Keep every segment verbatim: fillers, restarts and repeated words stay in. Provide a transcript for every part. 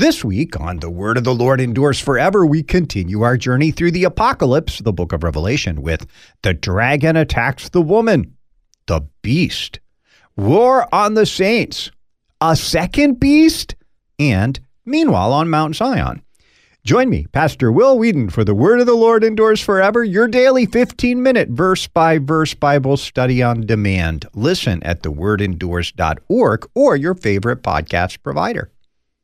This week on The Word of the Lord Endures Forever, we continue our journey through the Apocalypse, the book of Revelation, with the dragon attacks the woman, the beast, war on the saints, a second beast, and meanwhile on Mount Zion. Join me, Pastor Will Whedon, for The Word of the Lord Endures Forever, your daily fifteen-minute verse-by-verse Bible study on demand. Listen at the word endures dot org or your favorite podcast provider.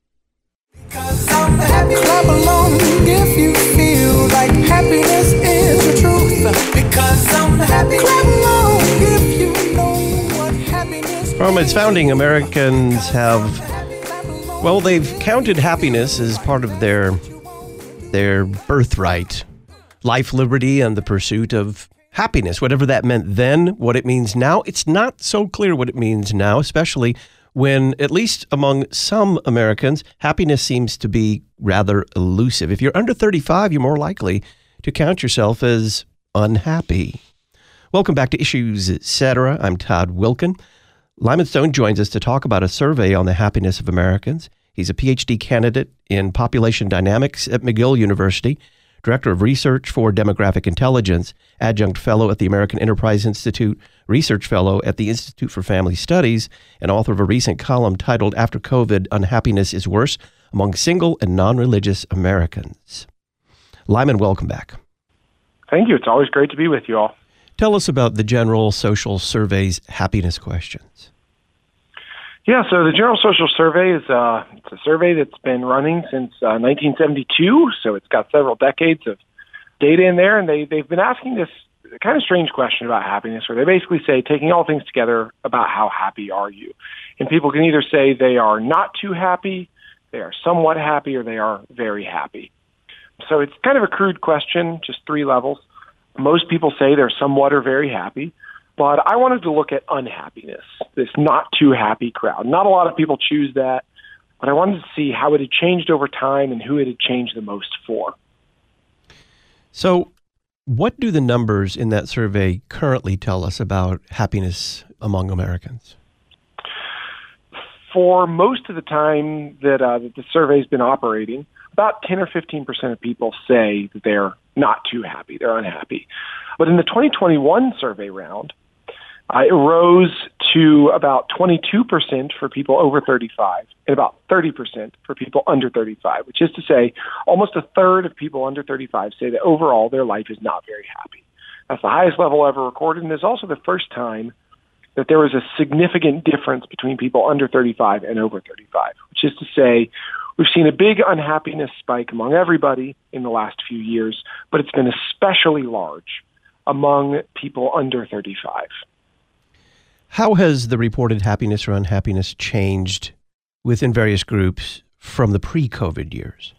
Because I'm happy. Clap along if you feel like happiness is the truth. Because I'm happy. Clap along if you know what happiness is. From its founding, Americans have, well, they've counted happiness as part of their their birthright. Life, liberty, and the pursuit of happiness. Whatever that meant then, what it means now, it's not so clear what it means now, especially when, at least among some Americans, happiness seems to be rather elusive. If you're under thirty-five, you're more likely to count yourself as unhappy. Welcome back to Issues, et cetera. I'm Todd Wilkin. Lyman Stone joins us to talk about a survey on the happiness of Americans. He's a P H D candidate in population dynamics at McGill University, Director of Research for Demographic Intelligence, Adjunct Fellow at the American Enterprise Institute, Research Fellow at the Institute for Family Studies, and author of a recent column titled After COVID, Unhappiness is Worse Among Single and Non-Religious Americans. Lyman, welcome back. Thank you. It's always great to be with you all. Tell us about the General Social Survey's happiness questions. Yeah, so the General Social Survey is uh, it's a survey that's been running since uh, nineteen seventy-two, so it's got several decades of data in there, and they, they've been asking this kind of strange question about happiness, where they basically say, taking all things together, about how happy are you? And people can either say they are not too happy, they are somewhat happy, or they are very happy. So it's kind of a crude question, just three levels. Most people say they're somewhat or very happy. But I wanted to look at unhappiness, this not too happy crowd. Not a lot of people choose that, but I wanted to see how it had changed over time and who it had changed the most for. So what do the numbers in that survey currently tell us about happiness among Americans? For most of the time that, uh, that the survey's been operating, about ten or fifteen percent of people say that they're not too happy, they're unhappy. But in the twenty twenty-one survey round, Uh, it rose to about twenty-two percent for people over thirty-five and about thirty percent for people under thirty-five, which is to say almost a third of people under thirty-five say that overall their life is not very happy. That's the highest level ever recorded, and it's also the first time that there was a significant difference between people under thirty-five and over thirty-five, which is to say we've seen a big unhappiness spike among everybody in the last few years, but it's been especially large among people under thirty-five. How has the reported happiness or unhappiness changed within various groups from the pre-COVID years?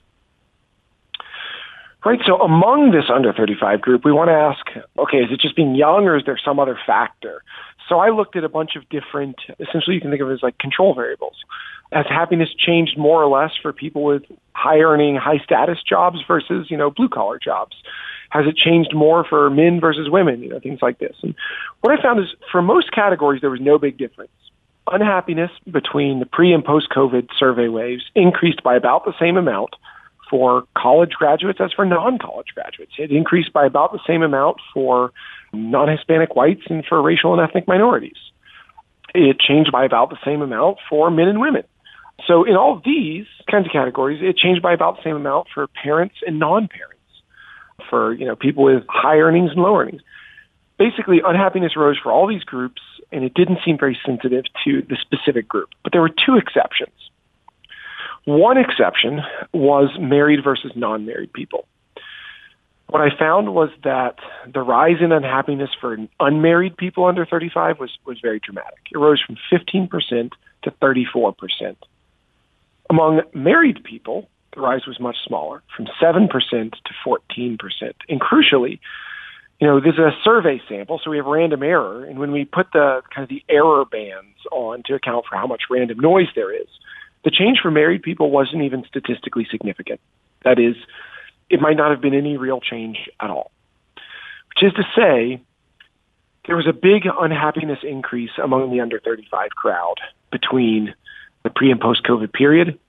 Right. So among this under thirty-five group, we want to ask, okay, is it just being young or is there some other factor? So I looked at a bunch of different, essentially you can think of it as like control variables. Has happiness changed more or less for people with high earning, high status jobs versus, you know, blue collar jobs? Has it changed more for men versus women, you know, things like this? And what I found is for most categories, there was no big difference. Unhappiness between the pre and post-COVID survey waves increased by about the same amount for college graduates as for non-college graduates. It increased by about the same amount for non-Hispanic whites and for racial and ethnic minorities. It changed by about the same amount for men and women. So in all of these kinds of categories, it changed by about the same amount for parents and non-parents, for, you know, people with high earnings and low earnings. Basically, unhappiness rose for all these groups, and it didn't seem very sensitive to the specific group. But there were two exceptions. One exception was married versus non-married people. What I found was that the rise in unhappiness for unmarried people under thirty-five was, was very dramatic. It rose from fifteen percent to thirty-four percent. Among married people, the rise was much smaller, from seven percent to fourteen percent. And crucially, you know, there's a survey sample, so we have random error. And when we put the kind of the error bands on to account for how much random noise there is, the change for married people wasn't even statistically significant. That is, it might not have been any real change at all. Which is to say, there was a big unhappiness increase among the under thirty-five crowd between the pre and post-COVID period.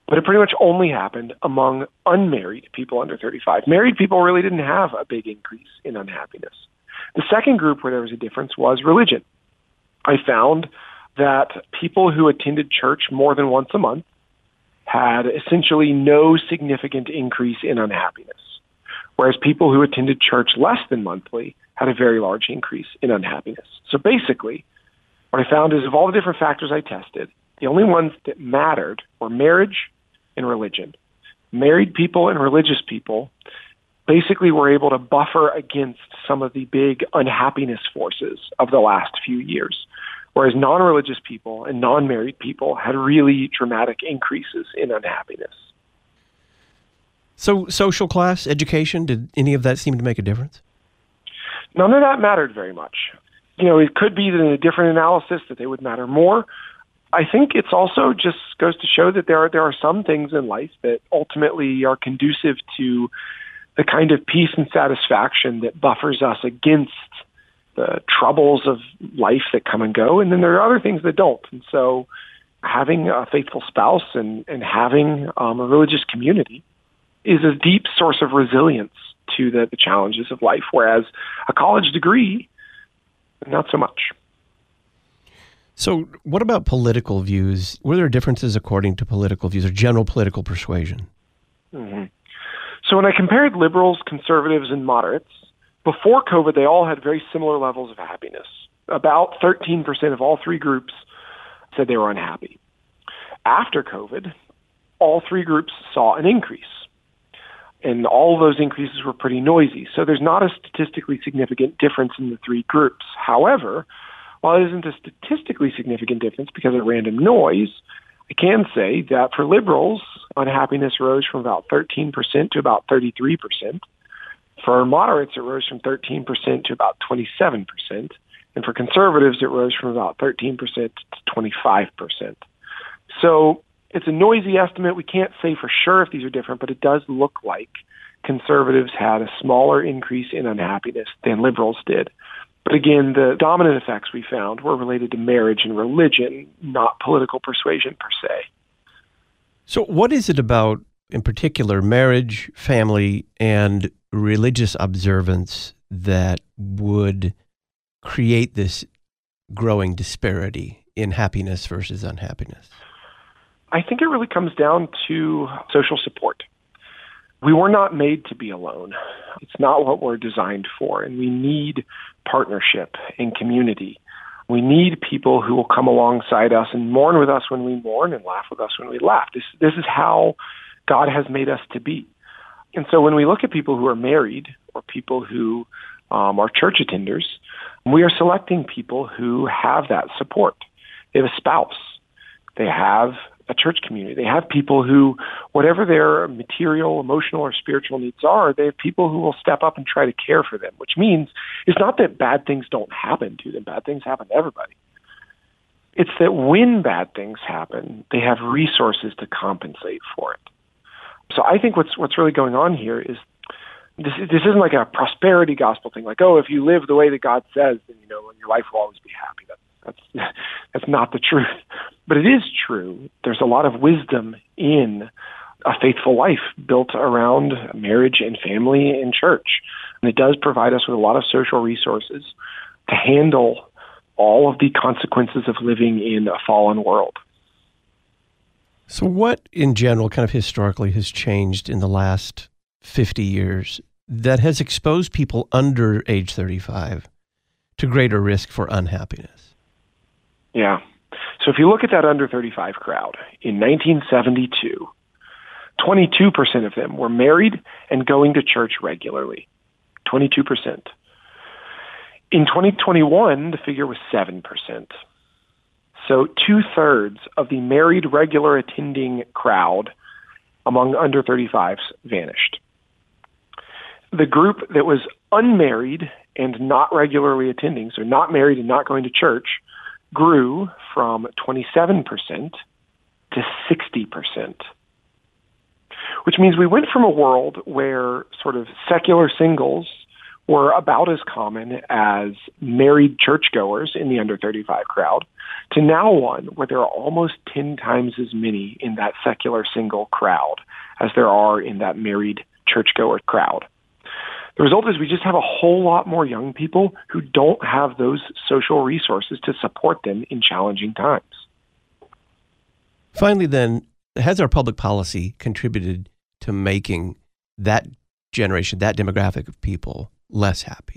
But it pretty much only happened among unmarried people under thirty-five. Married people really didn't have a big increase in unhappiness. The second group where there was a difference was religion. I found that people who attended church more than once a month had essentially no significant increase in unhappiness, whereas people who attended church less than monthly had a very large increase in unhappiness. So basically, what I found is of all the different factors I tested, the only ones that mattered were marriage and religion. Married people and religious people basically were able to buffer against some of the big unhappiness forces of the last few years, whereas non-religious people and non-married people had really dramatic increases in unhappiness. So social class, education, did any of that seem to make a difference? None of that mattered very much. You know, it could be that in a different analysis that they would matter more. I think it's also just goes to show that there are there are some things in life that ultimately are conducive to the kind of peace and satisfaction that buffers us against the troubles of life that come and go, and then there are other things that don't. And so having a faithful spouse and, and having um, a religious community is a deep source of resilience to the, the challenges of life, whereas a college degree, not so much. So what about political views? Were there differences according to political views or general political persuasion? Mm-hmm. So when I compared liberals, conservatives, and moderates, before COVID, they all had very similar levels of happiness. About thirteen percent of all three groups said they were unhappy. After COVID, all three groups saw an increase. And all of those increases were pretty noisy. So there's not a statistically significant difference in the three groups. However, while it isn't a statistically significant difference because of random noise, I can say that for liberals, unhappiness rose from about thirteen percent to about thirty-three percent. For moderates, it rose from thirteen percent to about twenty-seven percent. And for conservatives, it rose from about thirteen percent to twenty-five percent. So it's a noisy estimate. We can't say for sure if these are different, but it does look like conservatives had a smaller increase in unhappiness than liberals did. But again, the dominant effects we found were related to marriage and religion, not political persuasion per se. So what is it about, in particular, marriage, family, and religious observance that would create this growing disparity in happiness versus unhappiness? I think it really comes down to social support. We were not made to be alone. It's not what we're designed for, and we need partnership and community. We need people who will come alongside us and mourn with us when we mourn and laugh with us when we laugh. This, this is how God has made us to be. And so when we look at people who are married or people who um, are church attenders, we are selecting people who have that support. They have a spouse. They have a church community. They have people who, whatever their material, emotional, or spiritual needs are, they have people who will step up and try to care for them, which means it's not that bad things don't happen to them. Bad things happen to everybody. It's that when bad things happen, they have resources to compensate for it. So I think what's what's really going on here is this, this isn't like a prosperity gospel thing, like, oh, if you live the way that God says, then, you know, your life will always be happy. That, that's, that's not the truth. But it is true. There's a lot of wisdom in a faithful life built around marriage and family and church. And it does provide us with a lot of social resources to handle all of the consequences of living in a fallen world. So what, in general, kind of historically has changed in the last fifty years that has exposed people under age thirty-five to greater risk for unhappiness? Yeah. So if you look at that under thirty-five crowd, in nineteen seventy-two, twenty-two percent of them were married and going to church regularly. twenty-two percent. In twenty twenty-one, the figure was seven percent. So two-thirds of the married, regular attending crowd among under thirty-fives vanished. The group that was unmarried and not regularly attending, so not married and not going to church, grew from twenty-seven percent to sixty percent. Which means we went from a world where sort of secular singles were about as common as married churchgoers in the under thirty-five crowd, to now one where there are almost ten times as many in that secular single crowd as there are in that married churchgoer crowd. The result is we just have a whole lot more young people who don't have those social resources to support them in challenging times. Finally, then, has our public policy contributed to making that generation, that demographic of people, less happy?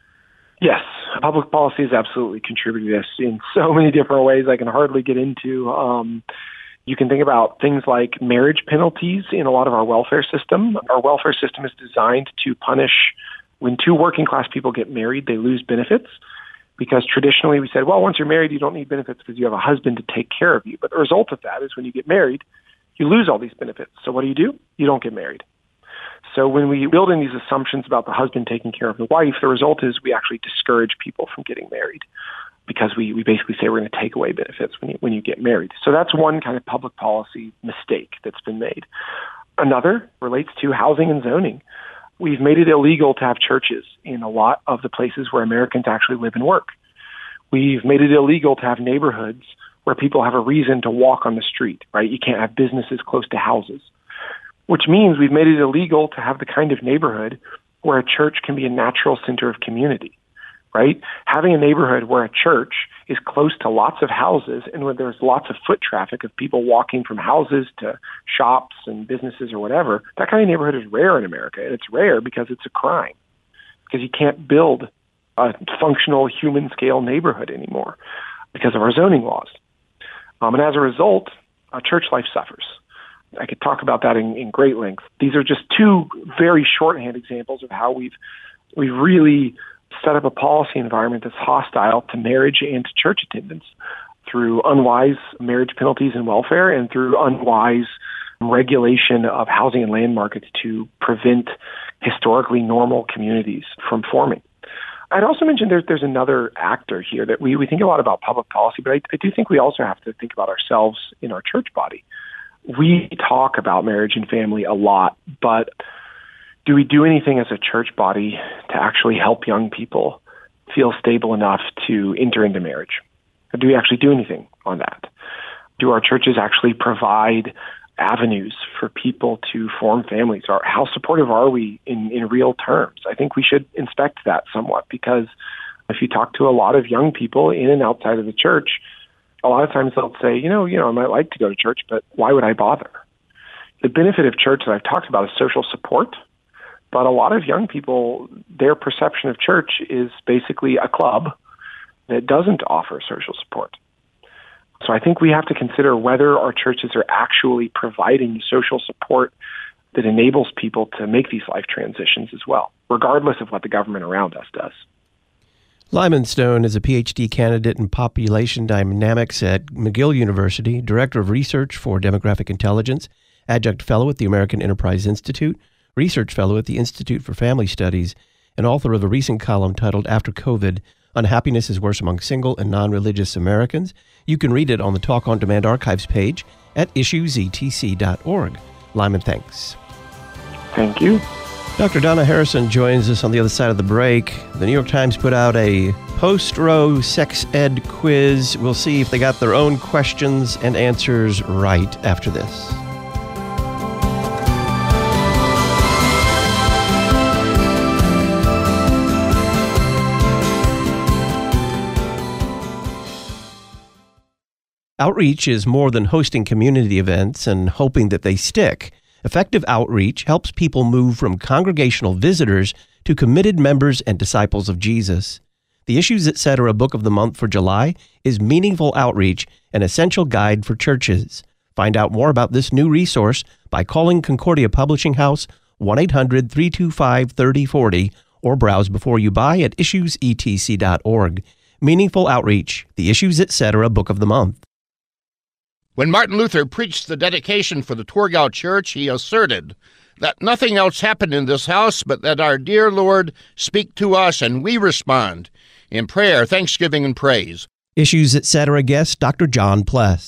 Yes, public policy has absolutely contributed to this in so many different ways I can hardly get into. Um, you can think about things like marriage penalties in a lot of our welfare system. Our welfare system is designed to punish when two working class people get married, they lose benefits. Because traditionally we said, well, once you're married, you don't need benefits because you have a husband to take care of you. But the result of that is when you get married, you lose all these benefits. So what do you do? You don't get married. So when we build in these assumptions about the husband taking care of the wife, the result is we actually discourage people from getting married because we, we basically say we're going to take away benefits when you, when you get married. So that's one kind of public policy mistake that's been made. Another relates to housing and zoning. We've made it illegal to have churches in a lot of the places where Americans actually live and work. We've made it illegal to have neighborhoods where people have a reason to walk on the street, right? You can't have businesses close to houses, which means we've made it illegal to have the kind of neighborhood where a church can be a natural center of community, right? Having a neighborhood where a church is close to lots of houses and where there's lots of foot traffic of people walking from houses to shops and businesses or whatever, that kind of neighborhood is rare in America. And it's rare because it's a crime, because you can't build a functional human-scale neighborhood anymore because of our zoning laws. Um, and as a result, uh, church life suffers. I could talk about that in, in great length. These are just two very shorthand examples of how we've we've really set up a policy environment that's hostile to marriage and to church attendance through unwise marriage penalties and welfare and through unwise regulation of housing and land markets to prevent historically normal communities from forming. I'd also mention there's, there's another actor here that we, we think a lot about public policy, but I, I do think we also have to think about ourselves in our church body. We talk about marriage and family a lot, but do we do anything as a church body to actually help young people feel stable enough to enter into marriage? Or do we actually do anything on that? Do our churches actually provide avenues for people to form families? Or how supportive are we in, in real terms? I think we should inspect that somewhat, because if you talk to a lot of young people in and outside of the church, a lot of times they'll say, you know, you know, I might like to go to church, but why would I bother? The benefit of church that I've talked about is social support. But a lot of young people, their perception of church is basically a club that doesn't offer social support. So I think we have to consider whether our churches are actually providing social support that enables people to make these life transitions as well, regardless of what the government around us does. Lyman Stone is a P H D candidate in population dynamics at McGill University, director of research for demographic intelligence, adjunct fellow at the American Enterprise Institute, research fellow at the Institute for Family Studies, and author of a recent column titled After COVID, Unhappiness is Worse Among Single and Non-Religious Americans. You can read it on the Talk on Demand archives page at issues e t c dot org. Lyman, thanks. Thank you. Doctor Donna Harrison joins us on the other side of the break. The New York Times put out a post-Roe sex ed quiz. We'll see if they got their own questions and answers right after this. Outreach is more than hosting community events and hoping that they stick. Effective outreach helps people move from congregational visitors to committed members and disciples of Jesus. The Issues Etc. Book of the Month for July is Meaningful Outreach, an essential guide for churches. Find out more about this new resource by calling Concordia Publishing House one eight hundred, three two five, three oh four oh or browse before you buy at issues e t c dot org. Meaningful Outreach, the Issues Etc. Book of the Month. When Martin Luther preached the dedication for the Torgau Church, he asserted that nothing else happened in this house but that our dear Lord speak to us and we respond in prayer, thanksgiving, and praise. Issues Etc. guest Doctor John Pless.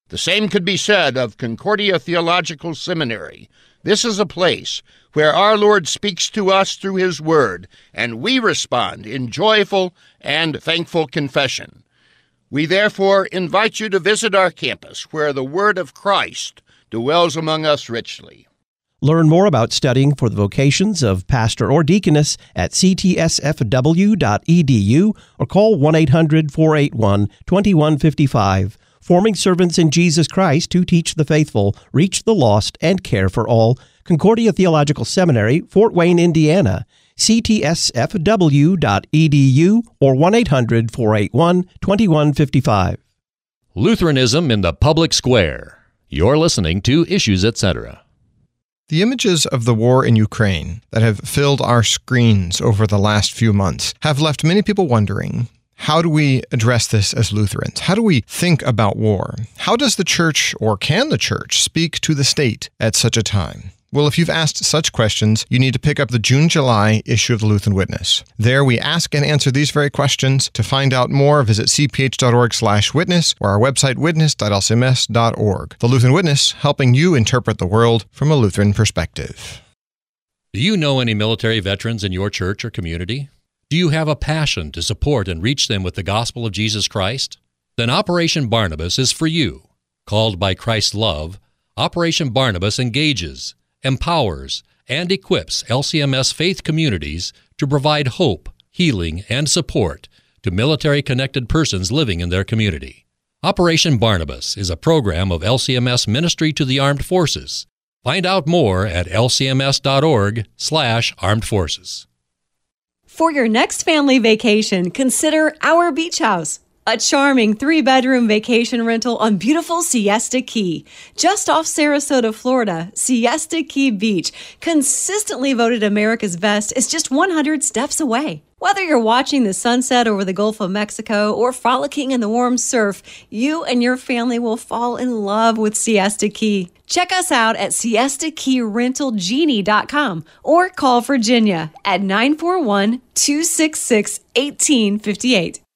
The same could be said of Concordia Theological Seminary. This is a place where our Lord speaks to us through His Word, and we respond in joyful and thankful confession. We therefore invite you to visit our campus, where the Word of Christ dwells among us richly. Learn more about studying for the vocations of pastor or deaconess at c t s f w dot e d u or call one eight hundred, four eight one, two one five five. Forming servants in Jesus Christ to teach the faithful, reach the lost, and care for all. Concordia Theological Seminary, Fort Wayne, Indiana. c t s f w dot e d u or one eight hundred, four eight one, two one five five. Lutheranism in the Public Square. You're listening to Issues, et cetera. The images of the war in Ukraine that have filled our screens over the last few months have left many people wondering, how do we address this as Lutherans? How do we think about war? How does the church, or can the church, speak to the state at such a time? Well, if you've asked such questions, you need to pick up the June-July issue of the Lutheran Witness. There we ask and answer these very questions. To find out more, visit c p h dot org slash witness or our website witness dot l c m s dot org. The Lutheran Witness, helping you interpret the world from a Lutheran perspective. Do you know any military veterans in your church or community? Do you have a passion to support and reach them with the gospel of Jesus Christ? Then Operation Barnabas is for you. Called by Christ's love, Operation Barnabas engages, empowers, and equips L C M S faith communities to provide hope, healing, and support to military-connected persons living in their community. Operation Barnabas is a program of L C M S Ministry to the Armed Forces. Find out more at l c m s dot org slash armed forces. For your next family vacation, consider Our Beach House, a charming three-bedroom vacation rental on beautiful Siesta Key. Just off Sarasota, Florida, Siesta Key Beach, consistently voted America's best, is just one hundred steps away. Whether you're watching the sunset over the Gulf of Mexico or frolicking in the warm surf, you and your family will fall in love with Siesta Key. Check us out at siesta key rental genie dot com or call Virginia at nine four one, two six six, one eight five eight.